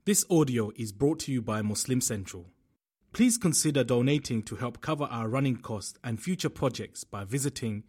This audio is brought to you by Muslim Central. Please consider donating to help cover our running costs and future projects by visiting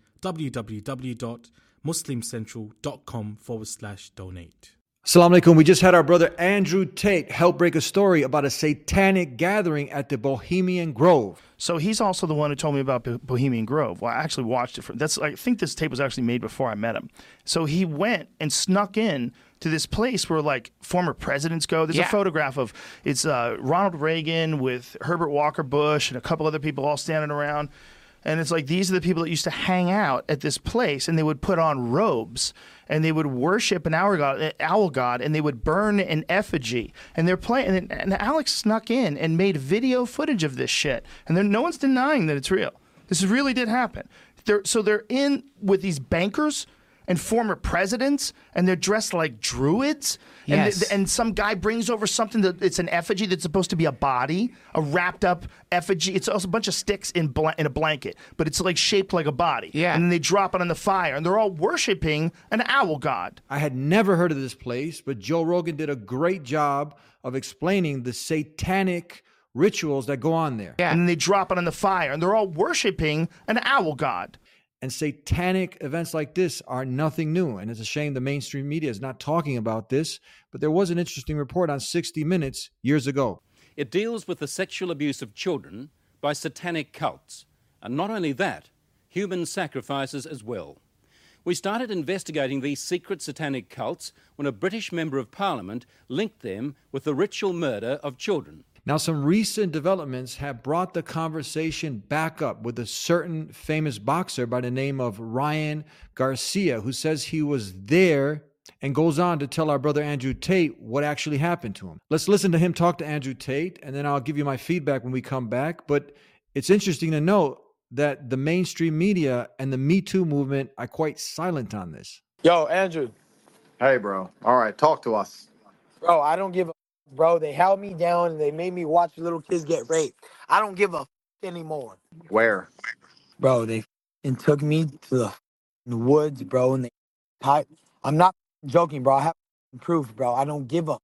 www.muslimcentral.com/donate. Assalamu alaikum. We just had our brother Andrew Tate help break a story about a satanic gathering at the Bohemian Grove. So he's also the one who told me about Bohemian Grove. Well, I actually watched it. I think this tape was actually made before I met him. So he went and snuck in to this place where like former presidents go. There's a photograph of it's Ronald Reagan with Herbert Walker Bush and a couple other people all standing around. And it's like these are the people that used to hang out at this place, and they would put on robes, and they would worship an owl god, and they would burn an effigy. And they're playing, and Alex snuck in and made video footage of this shit. And no one's denying that it's real. This really did happen. They're in with these bankers and former presidents, and they're dressed like druids. Yes. And some guy brings over something that it's an effigy that's supposed to be a body, a wrapped up effigy. It's also a bunch of sticks in a blanket, but it's like shaped like a body. Yeah. And then they drop it on the fire, and they're all worshiping an owl god. I had never heard of this place, but Joe Rogan did a great job of explaining the satanic rituals that go on there. Yeah. And then they drop it on the fire, and they're all worshiping an owl god. And satanic events like this are nothing new. And it's a shame the mainstream media is not talking about this. But there was an interesting report on 60 Minutes years ago. It deals with the sexual abuse of children by satanic cults. And not only that, human sacrifices as well. We started investigating these secret satanic cults when a British member of Parliament linked them with the ritual murder of children. Now, some recent developments have brought the conversation back up with a certain famous boxer by the name of Ryan Garcia, who says he was there and goes on to tell our brother Andrew Tate what actually happened to him. Let's listen to him talk to Andrew Tate, and then I'll give you my feedback when we come back. But it's interesting to note that the mainstream media and the Me Too movement are quite silent on this. Yo, Andrew. Hey, bro. All right, talk to us. Bro, I don't give a bro. They held me down and they made me watch little kids get raped. I don't give a anymore. Where? Bro, they took me to the woods, bro, and they tied. I'm not joking, bro. I have proof, bro. I don't give a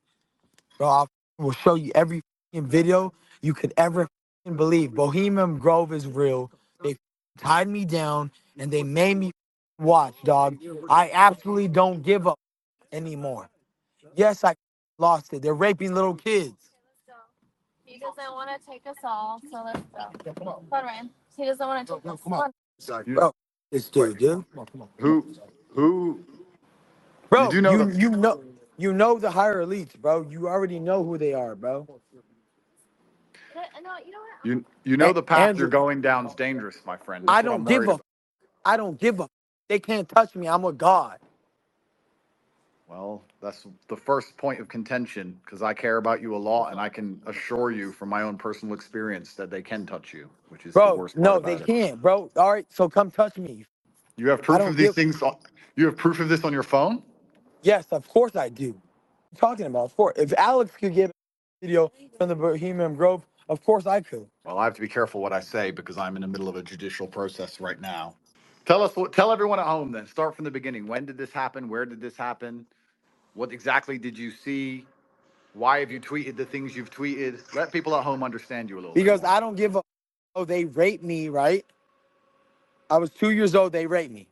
bro. I will show you every video you could ever believe. Bohemian Grove is real. They tied me down and they made me watch, dog. I absolutely don't give a anymore. Yes, I lost it. They're raping little kids. He doesn't want to take us all, so let's go. Come on, Ryan. He doesn't want to take us. Come on. Bro, this dude. Who? Bro, You do know you know the higher elites, bro. You already know who they are, bro. No, you know what? You know the path Andrew, you're going down is dangerous, my friend. I That's what don't I'm give worried a. about. I don't give a. They can't touch me. I'm a god. Well, that's the first point of contention because I care about you a lot, and I can assure you from my own personal experience that they can touch you, which is the Bro, worst part no, about they it. can't, bro. All right, so come touch me. You have I proof don't of these give. things. You have proof of this on your phone? Yes, of course I do. What are you talking about? Of course. If Alex could get a video from the Bohemian Grove, of course I could. Well, I have to be careful what I say because I'm in the middle of a judicial process right now. Tell everyone at home then. Start from the beginning. When did this happen? Where did this happen? What exactly did you see? Why have you tweeted the things you've tweeted? Let people at home understand you a little Because bit more. I don't give a. Oh, they raped me, right? I was 2 years old. They raped me.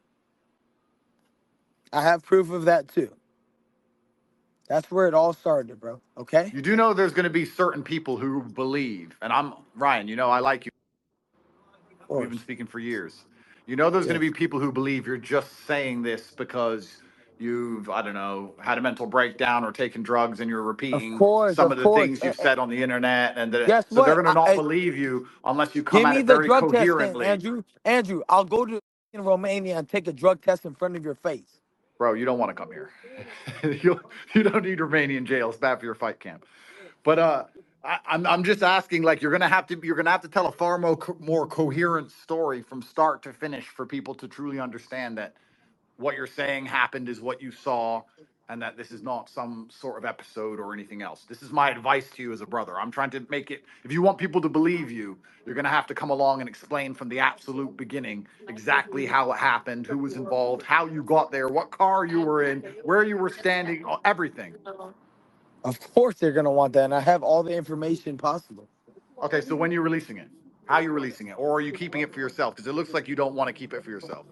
I have proof of that too. That's where it all started, bro. Okay? You do know there's going to be certain people who believe, and I'm Ryan, you know I like you. Of course. We've been speaking for years. You know there's going to Yes. be people who believe you're just saying this because you've, I don't know, had a mental breakdown or taken drugs and you're Of repeating course, some of of the course. things you've said on the internet, and Guess so they're what? going to not believe you unless you come Give at me it the very drug test then, coherently. Andrew. Andrew, I'll go to Romania and take a drug test in front of your face. Bro, you don't want to come here. you don't need Romanian jail. It's bad for your fight camp. But I'm just asking, like you're gonna have to tell a far more coherent story from start to finish for people to truly understand that what you're saying happened is what you saw, and that this is not some sort of episode or anything else. This is my advice to you as a brother. I'm trying to make it, if you want people to believe you, you're going to have to come along and explain from the absolute beginning exactly how it happened, who was involved, how you got there, what car you were in, where you were standing, everything. Of course they're gonna want that, and I have all the information possible. Okay, so when are you releasing it? How are you releasing it? Or are you keeping it for yourself? Because it looks like you don't want to keep it for yourself.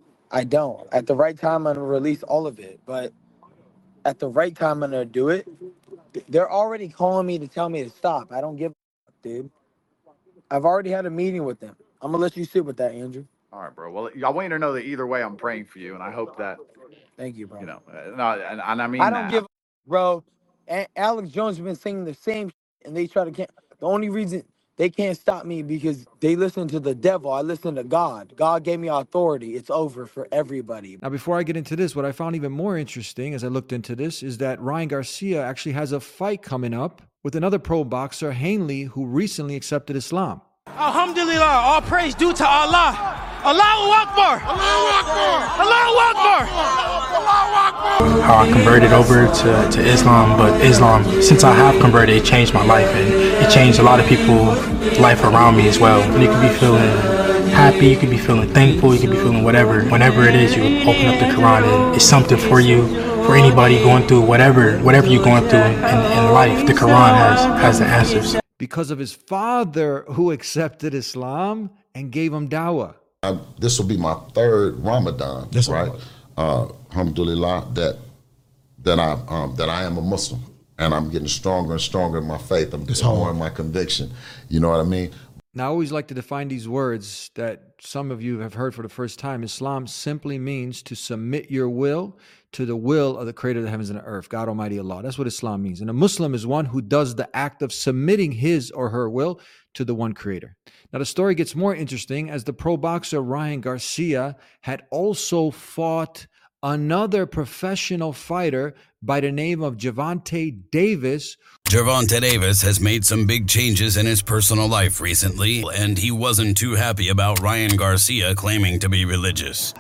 I don't. At the right time, I'm gonna release all of it. But at the right time, I'm gonna do it. They're already calling me to tell me to stop. I don't give a fuck, dude. I've already had a meeting with them. I'm gonna let you sit with that, Andrew. All right, bro. Well, I want you to know that either way, I'm praying for you, and I hope that Thank you, bro. no, and I mean I don't that. give, bro. Alex Jones has been saying the same, and they try to can't. The only reason they can't stop me because they listen to the devil. I listen to God. God gave me authority. It's over for everybody. Now, before I get into this, what I found even more interesting as I looked into this is that Ryan Garcia actually has a fight coming up with another pro boxer, Hanley, who recently accepted Islam. Alhamdulillah, all praise due to Allah. Allahu Akbar! Allahu Akbar! Allahu Akbar! Allahu Akbar! How I converted over to Islam, but Islam, since I have converted, it changed my life, and it changed a lot of people's life around me as well. And you could be feeling happy, you could be feeling thankful, you could be feeling whatever. Whenever it is, you open up the Quran, and it's something for you, for anybody going through whatever you're going through in life. The Quran has the answers. Because of his father who accepted Islam and gave him dawah. This will be my third Ramadan, right? Alhamdulillah, that I am a Muslim, and I'm getting stronger and stronger in my faith. I'm getting more in my conviction. You know what I mean? Now, I always like to define these words that some of you have heard for the first time. Islam simply means to submit your will to the will of the creator of the heavens and the earth, God Almighty Allah. That's what Islam means. And a Muslim is one who does the act of submitting his or her will to the one creator. Now, the story gets more interesting as the pro boxer Ryan Garcia had also fought another professional fighter by the name of Gervonta Davis. Gervonta Davis has made some big changes in his personal life recently, and he wasn't too happy about Ryan Garcia claiming to be religious.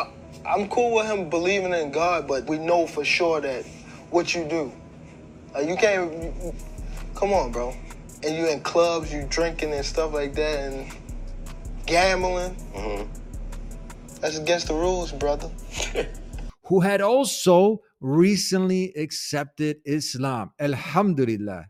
I'm cool with him believing in God, but we know for sure that what you do, you can't, come on, bro. And you in clubs, you drinking and stuff like that, and gambling. That's against the rules, brother. Who had also recently accepted Islam. Alhamdulillah.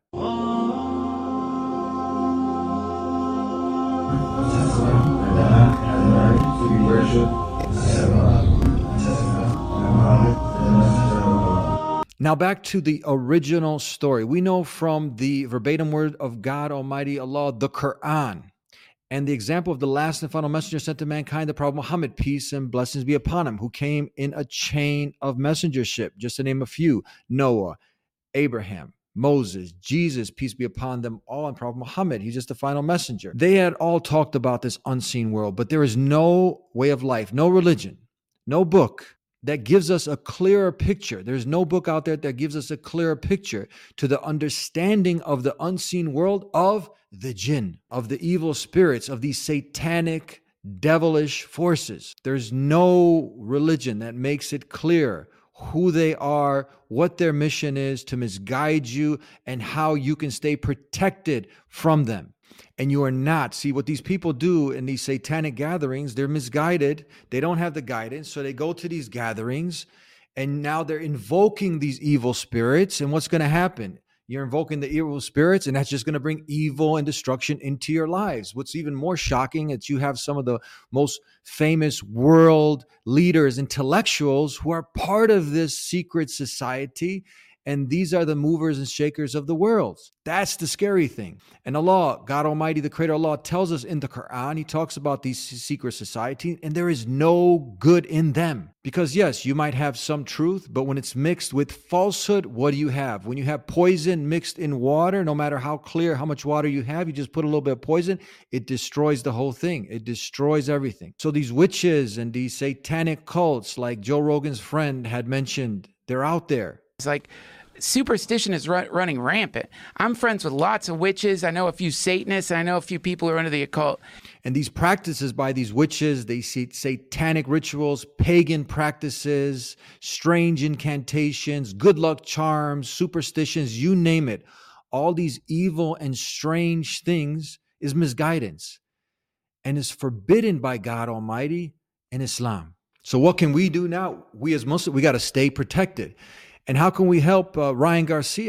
Now back to the original story. We know from the verbatim word of God Almighty Allah, the Quran, and the example of the last and final messenger sent to mankind, the Prophet Muhammad, peace and blessings be upon him, who came in a chain of messengership, just to name a few: Noah, Abraham, Moses, Jesus, peace be upon them all, and Prophet Muhammad, he's just the final messenger. They had all talked about this unseen world, but there is no way of life, no religion, no book that gives us a clearer picture. There's no book out there that gives us a clearer picture to the understanding of the unseen world of the jinn, of the evil spirits, of these satanic, devilish forces. There's no religion that makes it clear who they are, what their mission is to misguide you, and how you can stay protected from them. And you are not. See, what these people do in these satanic gatherings, they're misguided. They don't have the guidance. So they go to these gatherings, and now they're invoking these evil spirits. And what's going to happen? You're invoking the evil spirits, and that's just going to bring evil and destruction into your lives. What's even more shocking is you have some of the most famous world leaders, intellectuals, who are part of this secret society. And these are the movers and shakers of the world. That's the scary thing. And Allah, God Almighty, the Creator Allah, tells us in the Quran, He talks about these secret societies, and there is no good in them. Because yes, you might have some truth, but when it's mixed with falsehood, what do you have? When you have poison mixed in water, no matter how clear, how much water you have, you just put a little bit of poison, it destroys the whole thing. It destroys everything. So these witches and these satanic cults, like Joe Rogan's friend had mentioned, they're out there. It's like superstition is running rampant. I'm friends with lots of witches. I know a few Satanists. And I know a few people who are into the occult. And these practices by these witches, they see satanic rituals, pagan practices, strange incantations, good luck charms, superstitions, you name it. All these evil and strange things is misguidance and is forbidden by God Almighty in Islam. So what can we do now? We as Muslims, we got to stay protected. And how can we help Ryan Garcia?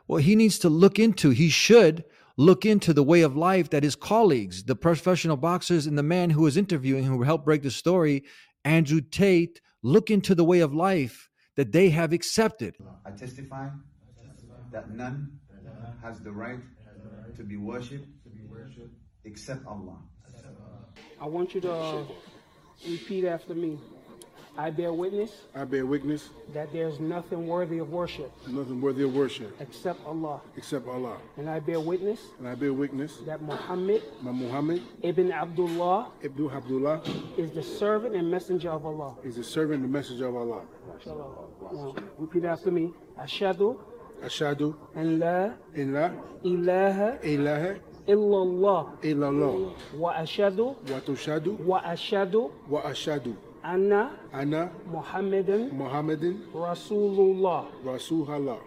Well, he should look into the way of life that his colleagues, the professional boxers and the man who was interviewing, who helped break the story, Andrew Tate, look into the way of life that they have accepted. I testify that none has the right to be worshipped except Allah. I want you to repeat after me. I bear witness. I bear witness that there's nothing worthy of worship. Nothing worthy of worship. Except Allah. Except Allah. And I bear witness. And I bear witness that Muhammad. Muhammad. Ibn Abdullah. Ibn Abdullah. Is the servant and messenger of Allah. Is the servant and messenger of Allah. Now, repeat after me. Ashhadu. Ashhadu. An la. Ilaha. Illallah. Illallah. Wa ashhadu. Wa ashhadu. Anna Muhammadan Rasulullah. Rasulullah.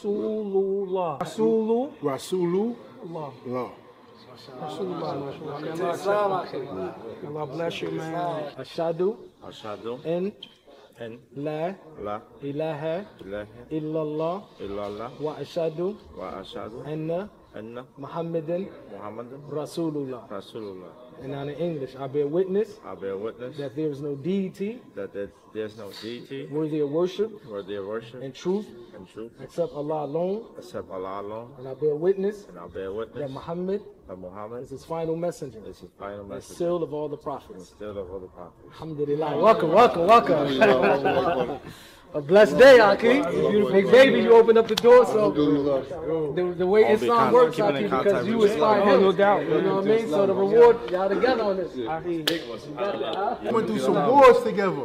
Allah bless you, man. Ashhadu an la ilaha illallah wa ashhadu anna Muhammadan Rasulullah. And now in English, I bear witness that there is no deity worthy of worship and truth except Allah alone. And I bear witness that Muhammad is his final messenger. The seal of all the prophets. Alhamdulillah. Welcome. A blessed day, Aki. Hey, baby, you opened up the door, so the way Islam works, Aki, because you inspired him, no doubt. You know what I mean? So the reward, y'all together on this. Aki. We went through some wars together.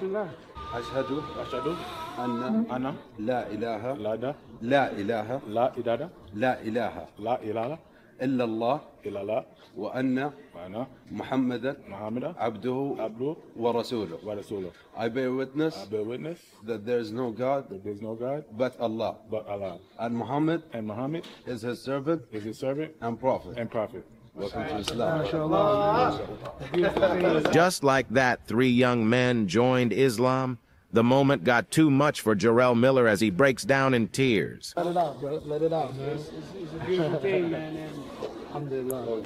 أشهد أن لا إله إلا الله وأن محمدا عبده ورسوله. I bear witness that there is no God but Allah. And Muhammad is his servant and prophet. Welcome to Islam. Just like that, 3 young men joined Islam. The moment got too much for Jarrell Miller as he breaks down in tears. Let it out, bro. Let it out, man. It's a beautiful thing, man. Alhamdulillah.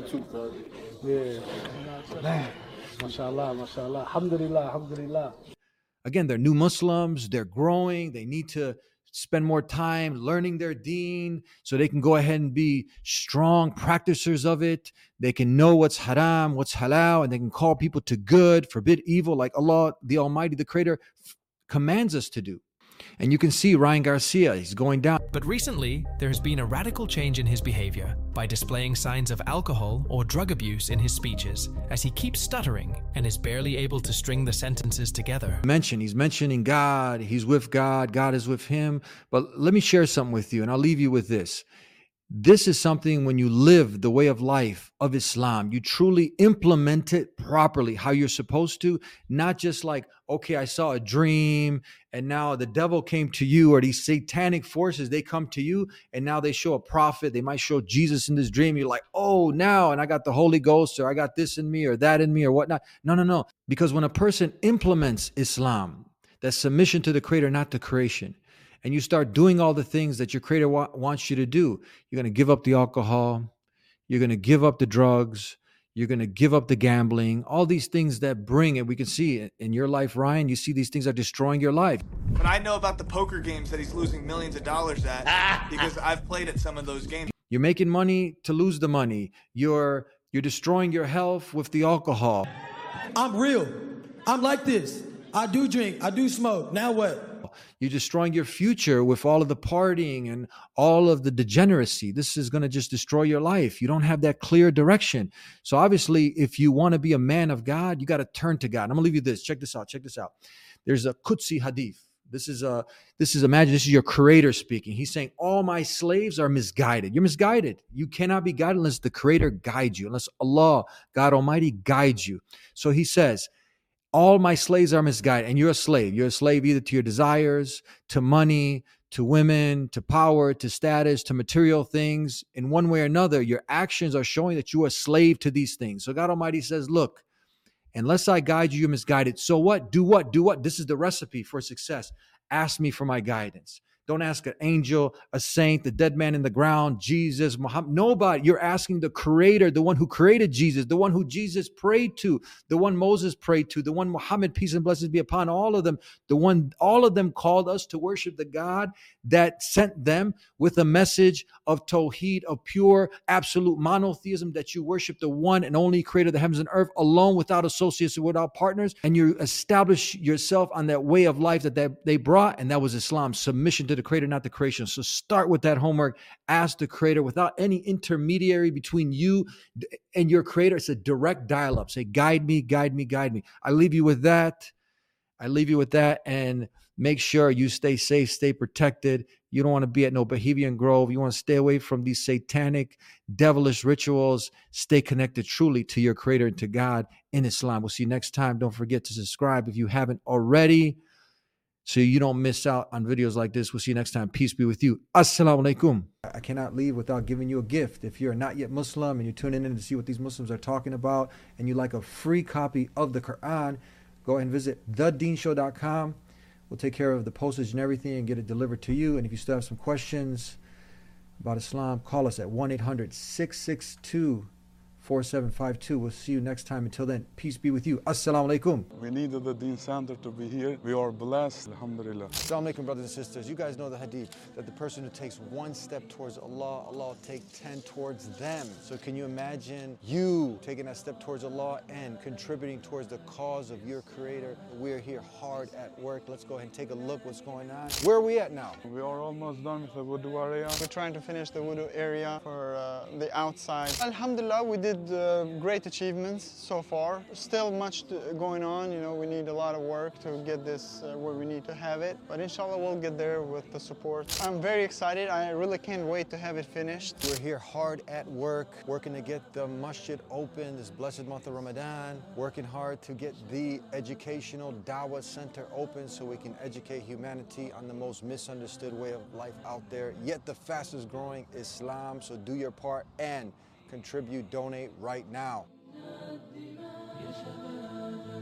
Yeah. Man. MashaAllah. Alhamdulillah. Again, they're new Muslims. They're growing. They need to spend more time learning their deen so they can go ahead and be strong practicers of it. They can know what's haram, what's halal, and they can call people to good, forbid evil, like Allah, the Almighty, the Creator, commands us to do. And you can see Ryan Garcia, he's going down. But recently, there has been a radical change in his behavior by displaying signs of alcohol or drug abuse in his speeches, as he keeps stuttering and is barely able to string the sentences together. He's mentioning God, he's with God, God is with him. But let me share something with you, and I'll leave you with this. This is something when you live the way of life of Islam, you truly implement it properly, how you're supposed to, not just like, okay, I saw a dream and now the devil came to you, or these satanic forces, they come to you and now they show a prophet. They might show Jesus in this dream. You're like, oh, now, and I got the Holy Ghost, or I got this in me or that in me or whatnot. No. Because when a person implements Islam, that's submission to the Creator, not to creation, and you start doing all the things that your Creator wants you to do, you're going to give up the alcohol, you're going to give up the drugs, you're going to give up the gambling, all these things that bring, and we can see in your life, Ryan, you see these things are destroying your life. But I know about the poker games that he's losing millions of dollars at because I've played at some of those games. You're making money to lose the money. You're destroying your health with the alcohol. I'm real. I'm like this. I do drink. I do smoke. Now what? You're destroying your future with all of the partying and all of the degeneracy. This is going to just destroy your life. You don't have that clear direction. So obviously, if you want to be a man of God, you got to turn to God. I'm going to leave you this. Check this out. There's a Qudsi hadith. This is imagine this is your Creator speaking. He's saying, all my slaves are misguided. You're misguided. You cannot be guided unless the Creator guides you, unless Allah, God Almighty, guides you. So he says, all my slaves are misguided, and you're a slave. You're a slave either to your desires, to money, to women, to power, to status, to material things. In one way or another, your actions are showing that you are a slave to these things. So God Almighty says, look, unless I guide you, you're misguided. So what? Do what? This is the recipe for success. Ask me for my guidance. Don't ask an angel, a saint, the dead man in the ground, Jesus, Muhammad, nobody. You're asking the creator, the one who created Jesus, the one who Jesus prayed to, the one Moses prayed to, the one Muhammad, peace and blessings be upon all of them, the one all of them called us to worship the God that sent them with a message of Tawheed, of pure, absolute monotheism, that you worship the one and only creator of the heavens and earth alone, without associates, without partners, and you establish yourself on that way of life that they brought, and that was Islam, submission to the creator, not the creation. So start with that homework. Ask the creator without any intermediary between you and your creator. It's a direct dial-up. Say, guide me, guide me, guide me. I leave you with that. And make sure you stay safe, stay protected. You don't want to be at no Bohemian Grove. You want to stay away from these satanic, devilish rituals. Stay connected truly to your creator and to God in Islam. We'll see you next time. Don't forget to subscribe if you haven't already, so you don't miss out on videos like this. We'll see you next time. Peace be with you. Assalamu alaikum. I cannot leave without giving you a gift. If you're not yet Muslim and you're tuning in to see what these Muslims are talking about, and you like a free copy of the Quran, go ahead and visit thedeenshow.com. We'll take care of the postage and everything and get it delivered to you. And if you still have some questions about Islam, call us at 1-800-662-4752. We'll see you next time. Until then, peace be with you. Assalamu alaikum. We needed the Deen Center to be here. We are blessed. Alhamdulillah. Assalamu alaikum, brothers and sisters. You guys know the hadith that the person who takes one step towards Allah, Allah will take 10 towards them. So can you imagine you taking that step towards Allah and contributing towards the cause of your creator? We're here hard at work. Let's go ahead and take a look what's going on. Where are we at now? We are almost done with the wudu area. We're trying to finish the wudu area for the outside. Alhamdulillah, we did great achievements so far. Still much going on. You know, we need a lot of work to get this where we need to have it. But inshallah, we'll get there with the support. I'm very excited. I really can't wait to have it finished. We're here hard at work, working to get the masjid open this blessed month of Ramadan, working hard to get the educational Dawah Center open so we can educate humanity on the most misunderstood way of life out there, yet the fastest growing Islam. So do your part and contribute, donate right now.